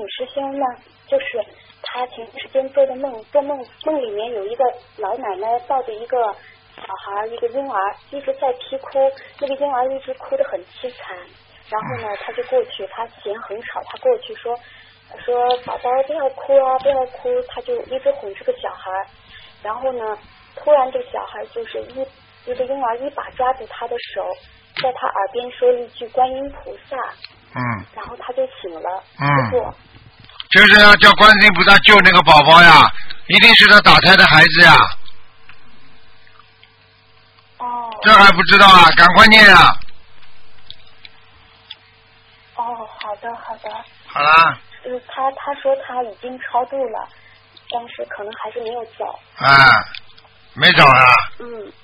师兄呢，就是他前段时间做的梦里面有一个老奶奶抱着一个小孩，一个婴儿一直在啼哭，那个婴儿一直哭得很凄惨。然后呢，他就过去，他嫌很吵，他过去说宝宝不要哭啊，不要哭，他就一直哄这个小孩。然后呢，突然这个小孩就是一个婴儿一把抓住他的手，在他耳边说了一句观音菩萨，然后他就醒了。 就是要叫观世音菩萨救那个宝宝呀，一定是他打胎的孩子呀。这还不知道啊，赶快念啊。 好的。 好啦。 他说他已经超度了，但是可能还是没有走。 没走啊。